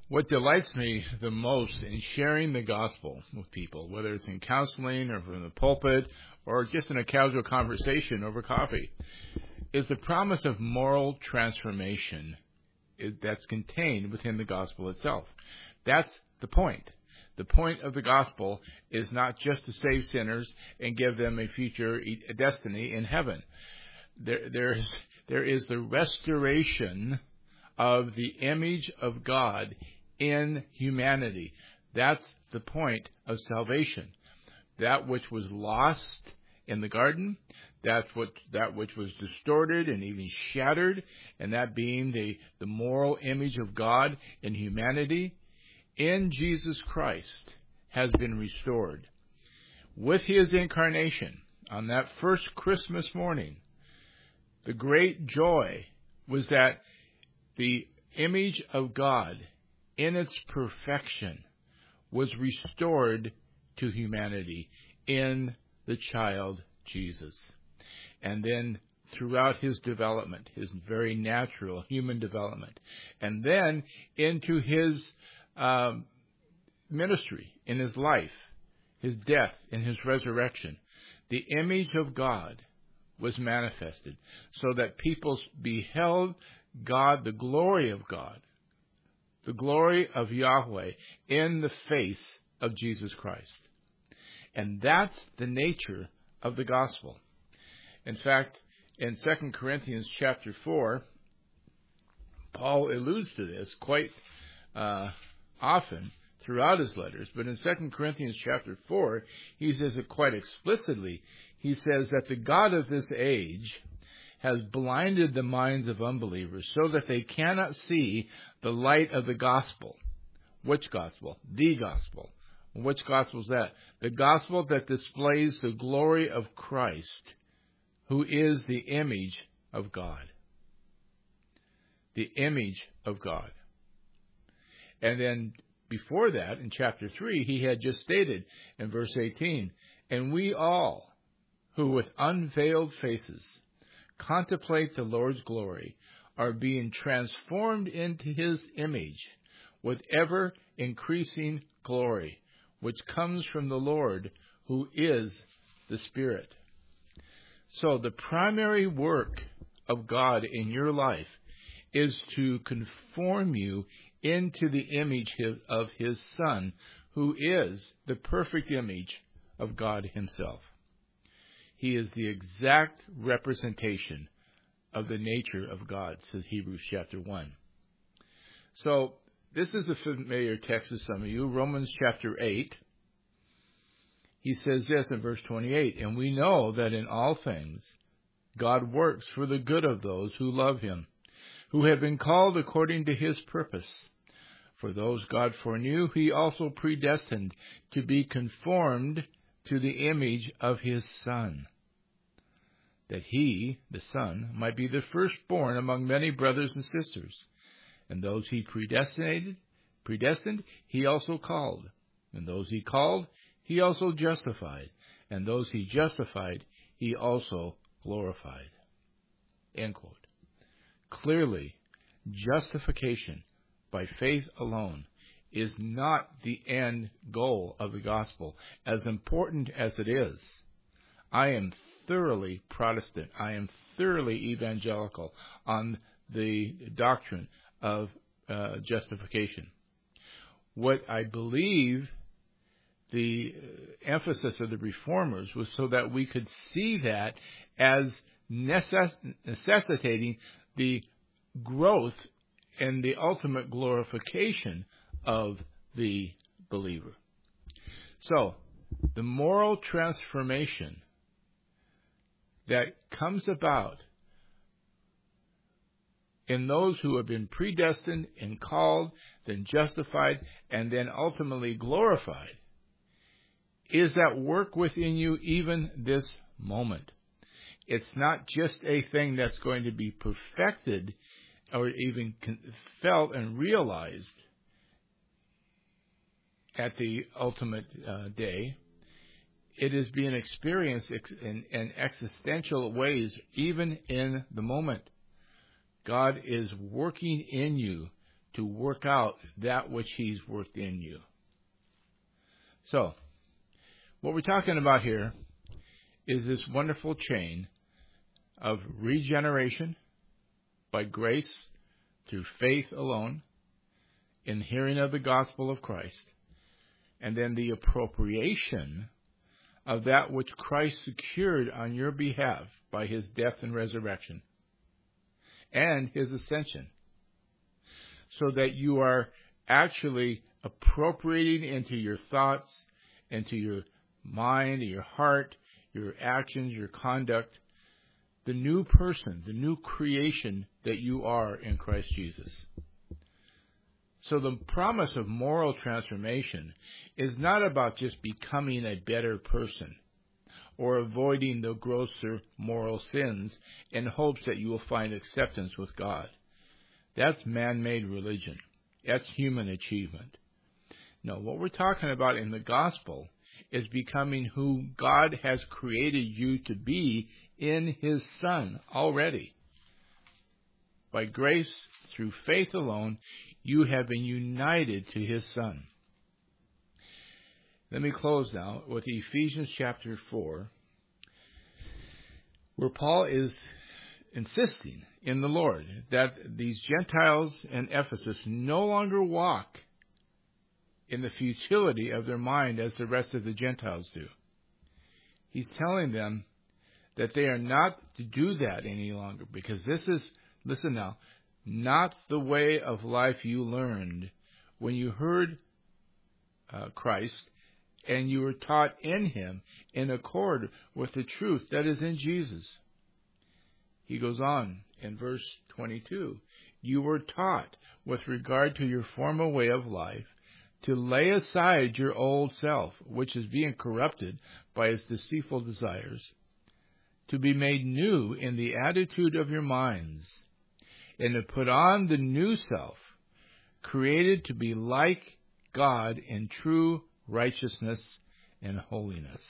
What delights me the most in sharing the gospel with people, whether it's in counseling or from the pulpit or just in a casual conversation over coffee, is the promise of moral transformation that's contained within the gospel itself. That's the point. The point of the gospel is not just to save sinners and give them a future destiny in heaven. There is the restoration of the image of God in humanity. That's the point of salvation. That which was lost in the garden, that which was distorted and even shattered, and that being the moral image of God in humanity, in Jesus Christ has been restored. With his incarnation, on that first Christmas morning, the great joy was that the image of God in its perfection was restored to humanity in the child Jesus. And then throughout his development, his very natural human development, and then into his ministry, in his life, his death, and his resurrection, the image of God was manifested so that people beheld God, the glory of God, the glory of Yahweh in the face of Jesus Christ. And that's the nature of the gospel. In fact, in 2 Corinthians chapter 4, Paul alludes to this quite often throughout his letters. But in 2 Corinthians chapter 4, he says it quite explicitly. He says that the God of this age has blinded the minds of unbelievers so that they cannot see the light of the gospel. Which gospel? The gospel. Which gospel is that? The gospel that displays the glory of Christ, who is the image of God. The image of God. And then before that, in chapter 3, he had just stated in verse 18, "And we all, who with unveiled faces contemplate the Lord's glory, are being transformed into his image with ever-increasing glory, which comes from the Lord, who is the Spirit." So the primary work of God in your life is to conform you into the image of his Son, who is the perfect image of God himself. He is the exact representation of the nature of God, says Hebrews chapter 1. So this is a familiar text to some of you, Romans chapter 8. He says this in verse 28, "And we know that in all things God works for the good of those who love him, who have been called according to his purpose. For those God foreknew, he also predestined to be conformed to the image of his Son, that he, the Son, might be the firstborn among many brothers and sisters. And those he predestined, he also called. And those he called, he also justified. And those he justified, he also glorified." End quote. Clearly, justification by faith alone is not the end goal of the gospel, as important as it is. I am thoroughly Protestant. I am thoroughly evangelical on the doctrine of justification. What I believe the emphasis of the Reformers was so that we could see that as necessitating the growth and the ultimate glorification of the believer. So, the moral transformation that comes about in those who have been predestined and called, then justified, and then ultimately glorified, is at work within you even this moment. It's not just a thing that's going to be perfected or even felt and realized at the ultimate day. It is being experienced in existential ways, even in the moment. God is working in you to work out that which He's worked in you. So, what we're talking about here is this wonderful chain of regeneration by grace through faith alone, in hearing of the gospel of Christ, and then the appropriation of that which Christ secured on your behalf by His death and resurrection, and His ascension, so that you are actually appropriating into your thoughts, into your mind, your heart, your actions, your conduct, the new person, the new creation that you are in Christ Jesus. So the promise of moral transformation is not about just becoming a better person or avoiding the grosser moral sins in hopes that you will find acceptance with God. That's man-made religion. That's human achievement. No, what we're talking about in the gospel is becoming who God has created you to be in His Son already. By grace, through faith alone, you have been united to His Son. Let me close now with Ephesians chapter 4, where Paul is insisting in the Lord that these Gentiles in Ephesus no longer walk in the futility of their mind as the rest of the Gentiles do. He's telling them that they are not to do that any longer, because this is, listen now, not the way of life you learned when you heard Christ and you were taught in Him in accord with the truth that is in Jesus. He goes on in verse 22, you were taught with regard to your former way of life to lay aside your old self, which is being corrupted by its deceitful desires, to be made new in the attitude of your minds, and to put on the new self, created to be like God in true righteousness and holiness.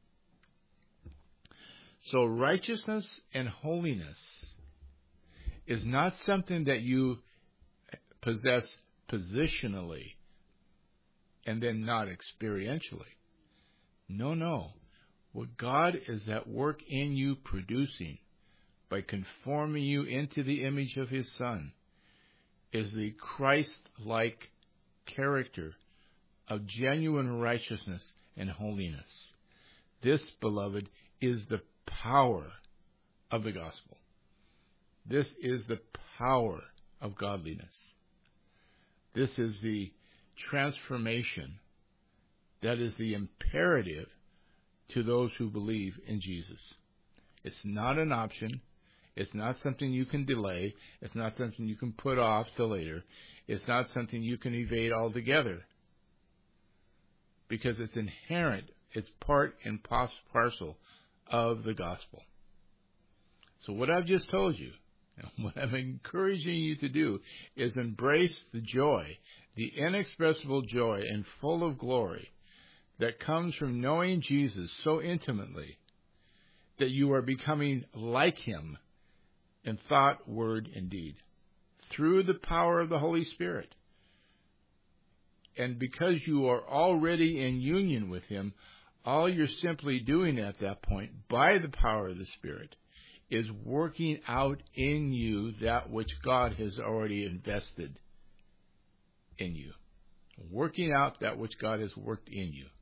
So righteousness and holiness is not something that you possess positionally and then not experientially. No. What God is at work in you producing by conforming you into the image of His Son is the Christ-like character of genuine righteousness and holiness. This, beloved, is the power of the gospel. This is the power of godliness. This is the transformation that is the imperative to those who believe in Jesus. It's not an option. It's not something you can delay. It's not something you can put off till later. It's not something you can evade altogether, because it's inherent. It's part and parcel of the gospel. So what I've just told you, and what I'm encouraging you to do, is embrace the joy, the inexpressible joy and full of glory that comes from knowing Jesus so intimately that you are becoming like Him in thought, word, and deed, through the power of the Holy Spirit. And because you are already in union with Him, all you're simply doing at that point, by the power of the Spirit, is working out in you that which God has already invested in you. Working out that which God has worked in you.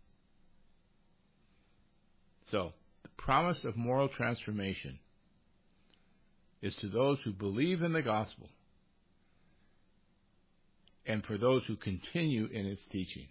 So, the promise of moral transformation is to those who believe in the gospel and for those who continue in its teaching.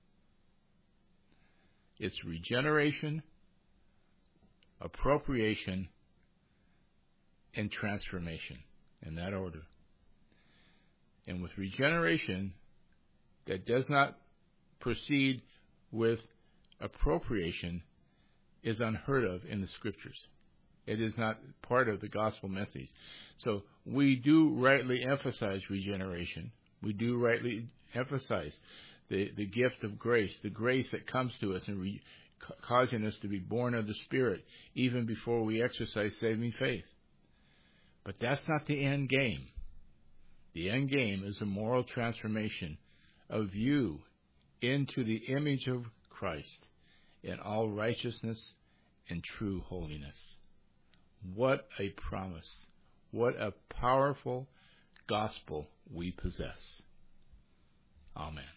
It's regeneration, appropriation, and transformation, in that order. And with regeneration, that does not proceed with appropriation, is unheard of in the Scriptures. It is not part of the gospel message. So we do rightly emphasize regeneration. We do rightly emphasize the gift of grace, the grace that comes to us and causing us to be born of the Spirit even before we exercise saving faith. But that's not the end game. The end game is a moral transformation of you into the image of Christ in all righteousness and true holiness. What a promise. What a powerful gospel we possess. Amen.